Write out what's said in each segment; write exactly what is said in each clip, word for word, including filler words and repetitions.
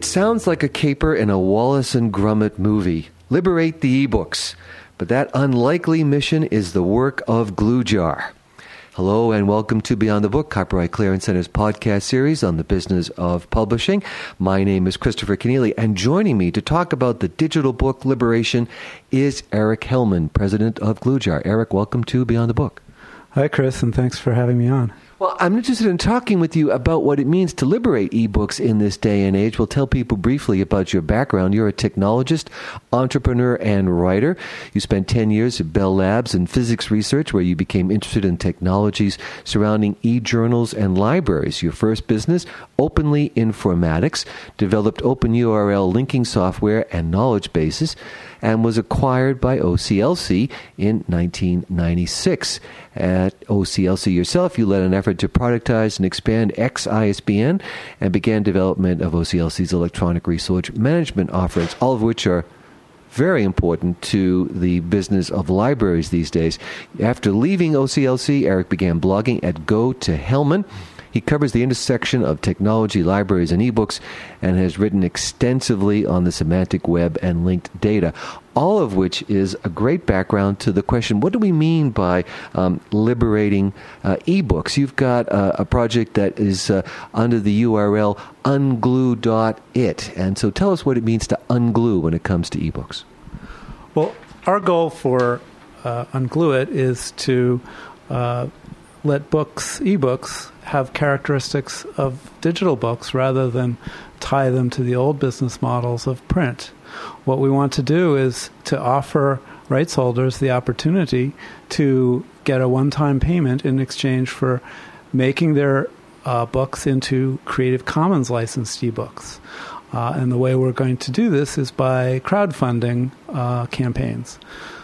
It sounds like a caper in a Wallace and Gromit movie. Liberate the ebooks. But that unlikely mission is the work of Gluejar. Hello and welcome to Beyond the Book, Copyright Clearance Center's podcast series on the business of publishing. My name is Christopher Keneally, and joining me to talk about the digital book liberation is Eric Hellman, president of Gluejar. Eric, welcome to Beyond the Book. Hi, Chris, and thanks for having me on. Well, I'm interested in talking with you about what it means to liberate ebooks in this day and age. We'll tell people briefly about your background. You're a technologist, entrepreneur, and writer. You spent ten years at Bell Labs in physics research, where you became interested in technologies surrounding e-journals and libraries. Your first business, Openly Informatics, developed open U R L linking software and knowledge bases, and was acquired by O C L C in nineteen ninety-six. At O C L C yourself, you led an effort to productize and expand X I S B N and began development of O C L C's electronic resource management offerings, all of which are very important to the business of libraries these days. After leaving O C L C, Eric began blogging at Go to Hellman. He covers the intersection of technology, libraries, and ebooks, and has written extensively on the semantic web and linked data, all of which is a great background to the question, what do we mean by um, liberating uh, ebooks? You've got uh, a project that is uh, under the U R L unglue dot it, and so tell us what it means to unglue when it comes to ebooks. Well, our goal for uh, Unglue It is to uh, let books, ebooks, have characteristics of digital books rather than tie them to the old business models of print. What we want to do is to offer rights holders the opportunity to get a one-time payment in exchange for making their uh, books into Creative Commons licensed ebooks. Uh, and the way we're going to do this is by crowdfunding uh, campaigns.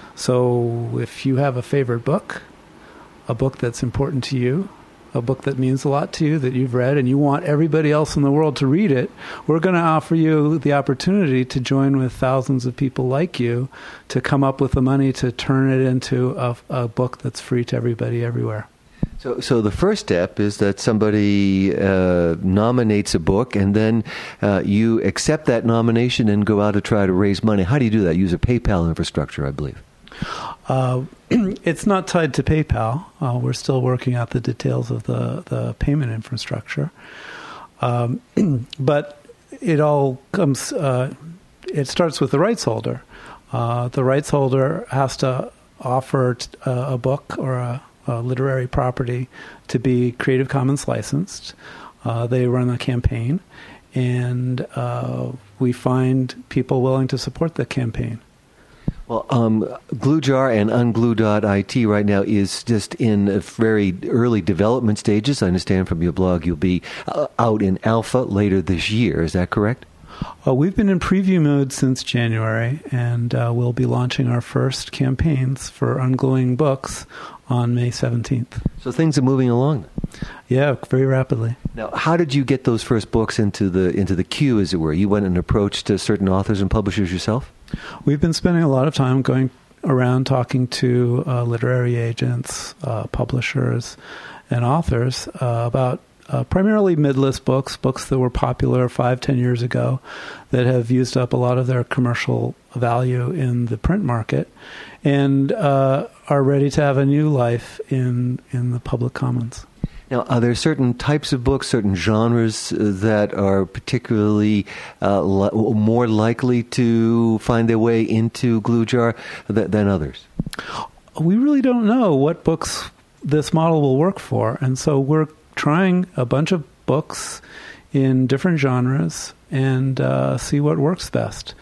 So if you have a favorite book, a book that's important to you, a book that means a lot to you, that you've read, and you want everybody else in the world to read it, we're going to offer you the opportunity to join with thousands of people like you to come up with the money to turn it into a, a book that's free to everybody everywhere. So, so the first step is that somebody uh, nominates a book, and then uh, you accept that nomination and go out to try to raise money. How do you do that? Use a PayPal infrastructure, I believe. Uh, it's not tied to PayPal. Uh, we're still working out the details of the, the payment infrastructure. Um, but it all comes, uh, it starts with the rights holder. Uh, the rights holder has to offer t- uh, a book or a, a literary property to be Creative Commons licensed. Uh, they run a campaign, and uh, we find people willing to support the campaign. Well, um, Gluejar and unglue dot it right now is just in very early development stages. I understand from your blog you'll be uh, out in alpha later this year. Is that correct? Uh, we've been in preview mode since January, and uh, we'll be launching our first campaigns for ungluing books on May seventeenth. So things are moving along. Yeah, very rapidly. Now, how did you get those first books into the into the queue, as it were? You went and approached uh, certain authors and publishers yourself? We've been spending a lot of time going around talking to uh, literary agents, uh, publishers, and authors uh, about uh, primarily mid-list books, books that were popular five, ten years ago that have used up a lot of their commercial value in the print market and uh, are ready to have a new life in, in the public commons. Now, are there certain types of books, certain genres uh, that are particularly uh, li- more likely to find their way into Gluejar th- than others? We really don't know what books this model will work for, and so we're trying a bunch of books in different genres and uh, see what works best.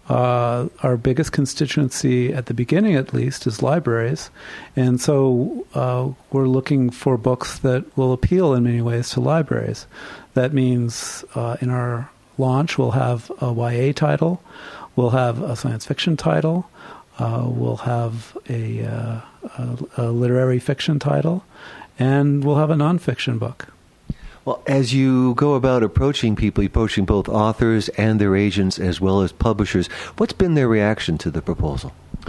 Uh, our biggest constituency, at the beginning at least, is libraries. And so uh, we're looking for books that will appeal in many ways to libraries. That means uh, in our launch we'll have a Y A title, we'll have a science fiction title, uh, we'll have a, uh, a, a literary fiction title, and we'll have a nonfiction book. Well, as you go about approaching people, approaching both authors and their agents as well as publishers, what's been their reaction to the proposal?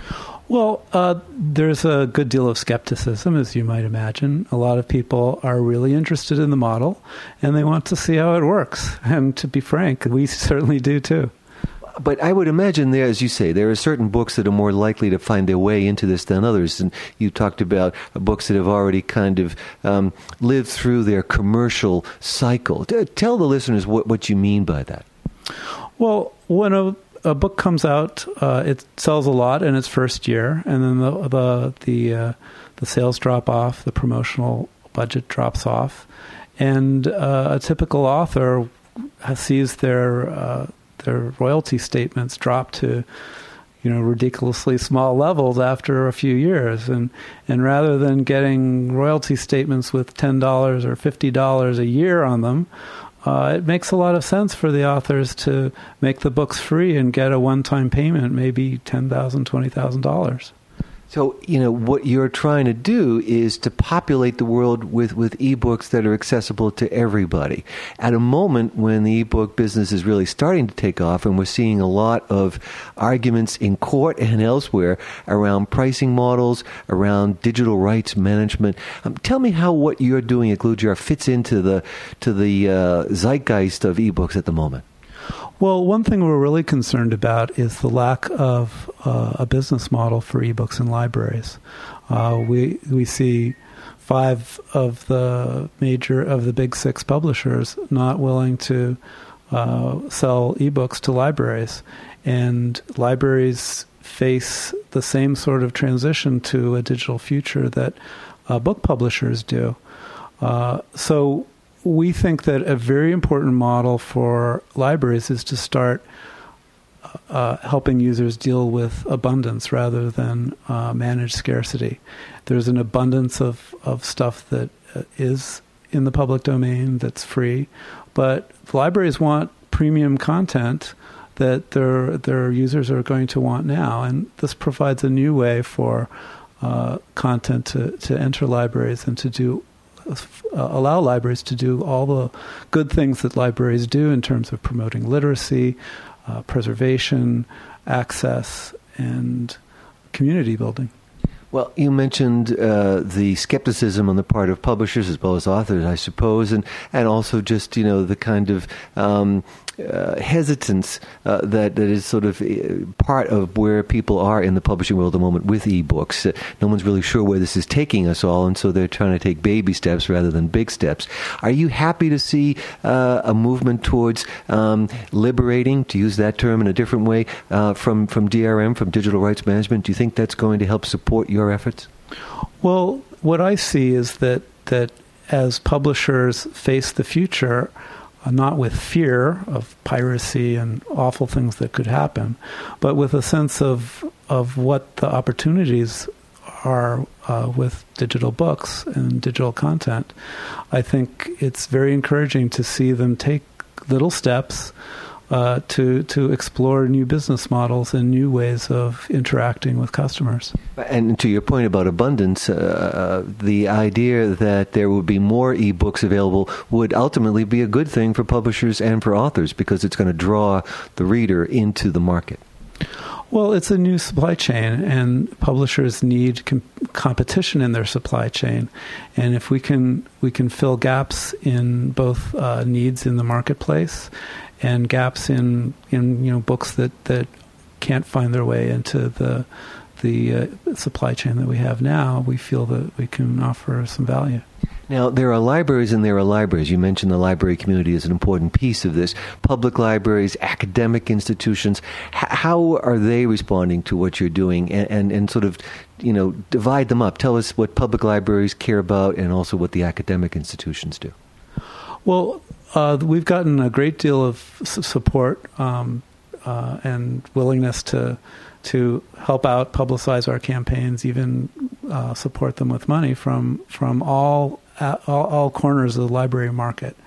Well, uh, there's a good deal of skepticism, as you might imagine. A lot of people are really interested in the model, and they want to see how it works. And to be frank, we certainly do too. But I would imagine there, as you say, there are certain books that are more likely to find their way into this than others. And you talked about books that have already kind of um, lived through their commercial cycle. Tell the listeners what, what you mean by that. Well, when a a book comes out, uh, it sells a lot in its first year, and then the the the, uh, the sales drop off, the promotional budget drops off, and uh, a typical author sees their uh, their royalty statements drop to, you know, ridiculously small levels after a few years, and and rather than getting royalty statements with ten dollars or fifty dollars a year on them, Uh, it makes a lot of sense for the authors to make the books free and get a one-time payment, maybe ten thousand dollars, twenty thousand dollars. So, you know, what you're trying to do is to populate the world with, with ebooks that are accessible to everybody. At a moment when the ebook business is really starting to take off, and we're seeing a lot of arguments in court and elsewhere around pricing models, around digital rights management. Um, tell me how what you're doing at Glue fits into the to the uh, zeitgeist of ebooks at the moment. Well, one thing we're really concerned about is the lack of uh, a business model for ebooks in libraries. Uh, we we see five of the major of the big six publishers not willing to uh, sell ebooks to libraries, and libraries face the same sort of transition to a digital future that uh, book publishers do. Uh, so. We think that a very important model for libraries is to start uh, helping users deal with abundance rather than uh, manage scarcity. There's an abundance of, of stuff that is in the public domain that's free, but libraries want premium content that their their users are going to want now, and this provides a new way for uh, content to, to enter libraries and to do Uh, allow libraries to do all the good things that libraries do in terms of promoting literacy, uh, preservation, access, and community building. Well, you mentioned uh, the skepticism on the part of publishers as well as authors, I suppose, and, and also just, you know, the kind of um, uh, hesitance uh, that, that is sort of part of where people are in the publishing world at the moment with ebooks. Uh, no one's really sure where this is taking us all, and so they're trying to take baby steps rather than big steps. Are you happy to see uh, a movement towards um, liberating, to use that term in a different way, uh, from, from D R M, from digital rights management? Do you think that's going to help support your efforts? Well, what I see is that that as publishers face the future, uh, not with fear of piracy and awful things that could happen, but with a sense of of what the opportunities are uh, with digital books and digital content, I think it's very encouraging to see them take little steps Uh, to to explore new business models and new ways of interacting with customers. And to your point about abundance, uh, the idea that there would be more ebooks available would ultimately be a good thing for publishers and for authors, because it's going to draw the reader into the market. Well, it's a new supply chain, and publishers need com- competition in their supply chain. And if we can we can fill gaps in both uh, needs in the marketplace and gaps in, in you know books that, that can't find their way into the the uh, supply chain that we have now, we feel that we can offer some value. Now, there are libraries and there are libraries. You mentioned the library community as an important piece of this. Public libraries, academic institutions, h- how are they responding to what you're doing, and, and, and sort of, you know, divide them up? Tell us what public libraries care about and also what the academic institutions do. Well, uh, we've gotten a great deal of s- support um, uh, and willingness to to help out, publicize our campaigns, even uh, support them with money from from all all, all corners of the library market,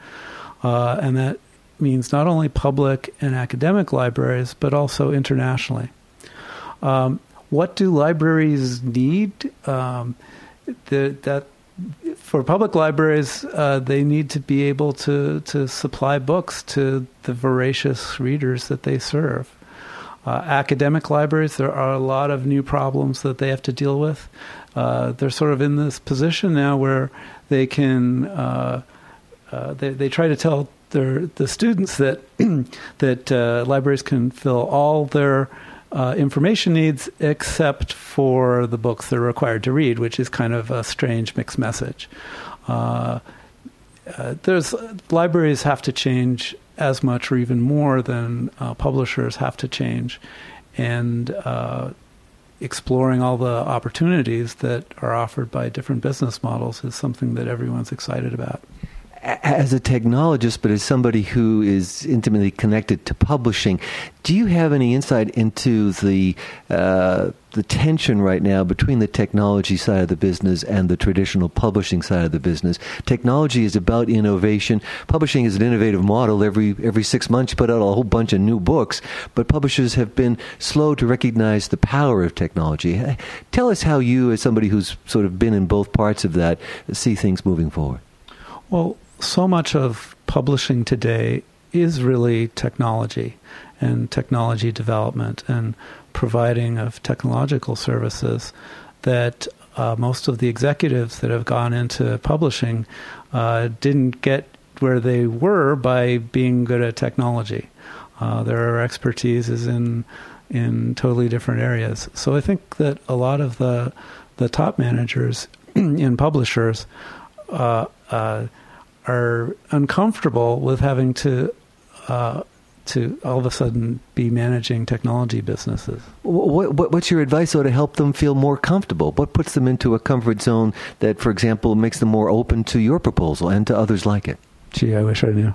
uh, and that means not only public and academic libraries, but also internationally. Um, what do libraries need? Um, the, that for public libraries, uh, they need to be able to, to supply books to the voracious readers that they serve. Uh, academic libraries, there are a lot of new problems that they have to deal with. Uh, they're sort of in this position now where they can uh, uh, they, they try to tell their the students that that uh, libraries can fill all their uh, information needs except for the books they're required to read, which is kind of a strange mixed message. Uh, uh, there's libraries have to change as much or even more than uh, publishers have to change, and uh, exploring all the opportunities that are offered by different business models is something that everyone's excited about. As a technologist, but as somebody who is intimately connected to publishing, do you have any insight into the uh, the tension right now between the technology side of the business and the traditional publishing side of the business? Technology is about innovation. Publishing is an innovative model. Every every six months, you put out a whole bunch of new books, but publishers have been slow to recognize the power of technology. Tell us how you, as somebody who's sort of been in both parts of that, see things moving forward. Well, so much of publishing today is really technology and technology development and providing of technological services that uh, most of the executives that have gone into publishing uh, didn't get where they were by being good at technology. Uh, their expertise is in in totally different areas. So I think that a lot of the the top managers in publishers uh, uh, are uncomfortable with having to uh, to all of a sudden be managing technology businesses. What, what, what's your advice, though, to help them feel more comfortable? What puts them into a comfort zone that, for example, makes them more open to your proposal and to others like it? Gee, I wish I knew.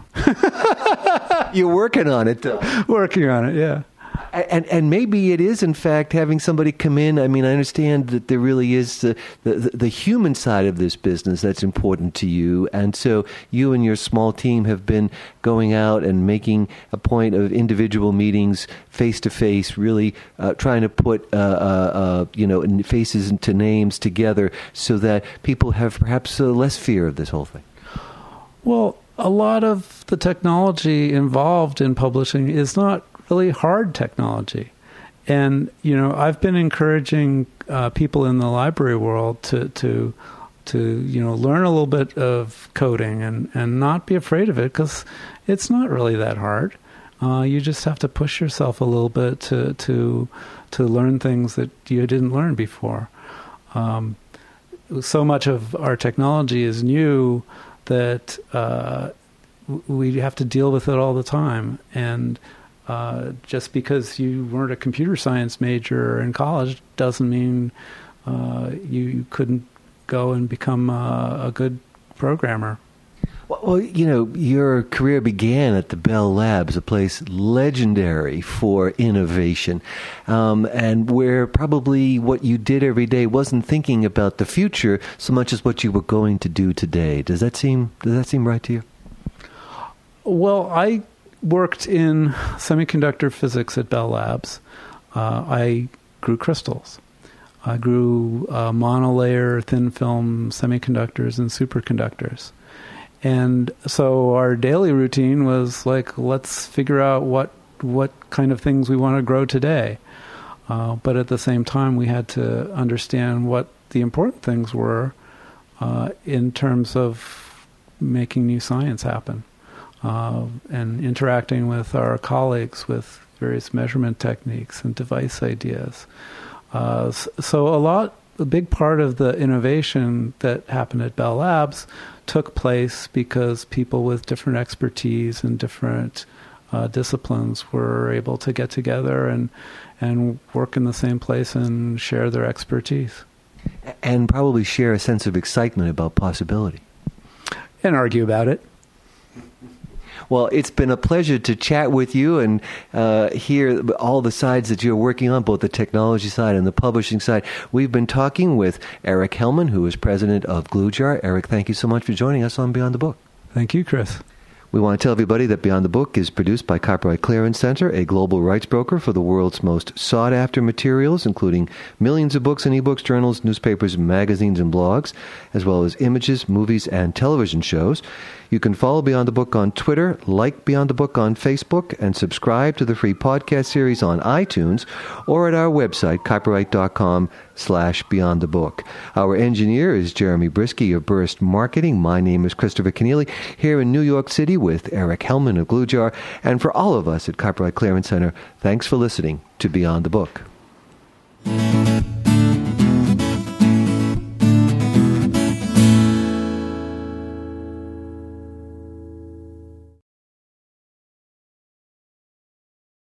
You're working on it, though. Working on it, yeah. And and maybe it is, in fact, having somebody come in. I mean, I understand that there really is the, the, the human side of this business that's important to you. And so you and your small team have been going out and making a point of individual meetings, face-to-face, really uh, trying to put, uh, uh, uh, you know, faces into names together so that people have perhaps uh, less fear of this whole thing. Well, a lot of the technology involved in publishing is not really hard technology. And, you know, I've been encouraging uh, people in the library world to, to, to, you know, learn a little bit of coding and, and not be afraid of it, because it's not really that hard. Uh, you just have to push yourself a little bit to, to, to learn things that you didn't learn before. Um, so much of our technology is new that uh, we have to deal with it all the time. And Uh, just because you weren't a computer science major in college doesn't mean uh, you couldn't go and become uh, a good programmer. Well, you know, your career began at the Bell Labs, a place legendary for innovation, um, and where probably what you did every day wasn't thinking about the future so much as what you were going to do today. Does that seem does that seem right to you? Well, I worked in semiconductor physics at Bell Labs. Uh, I grew crystals. I grew uh, monolayer thin film semiconductors and superconductors. And so our daily routine was like, let's figure out what what kind of things we want to grow today. Uh, but at the same time, we had to understand what the important things were uh, in terms of making new science happen. Uh, and interacting with our colleagues with various measurement techniques and device ideas. Uh, so a lot, a big part of the innovation that happened at Bell Labs took place because people with different expertise and different uh, disciplines were able to get together and and work in the same place and share their expertise. And probably share a sense of excitement about possibility. And argue about it. Well, it's been a pleasure to chat with you and uh, hear all the sides that you're working on, both the technology side and the publishing side. We've been talking with Eric Hellman, who is president of Glue Jar. Eric, thank you so much for joining us on Beyond the Book. Thank you, Chris. We want to tell everybody that Beyond the Book is produced by Copyright Clearance Center, a global rights broker for the world's most sought-after materials, including millions of books and ebooks, journals, newspapers, magazines, and blogs, as well as images, movies, and television shows. You can follow Beyond the Book on Twitter, like Beyond the Book on Facebook, and subscribe to the free podcast series on iTunes or at our website, copyright.com slash Beyond the Book. Our engineer is Jeremy Brisky of Burst Marketing. My name is Christopher Keneally, here in New York City with Eric Hellman of Glue Jar. And for all of us at Copyright Clearance Center, thanks for listening to Beyond the Book.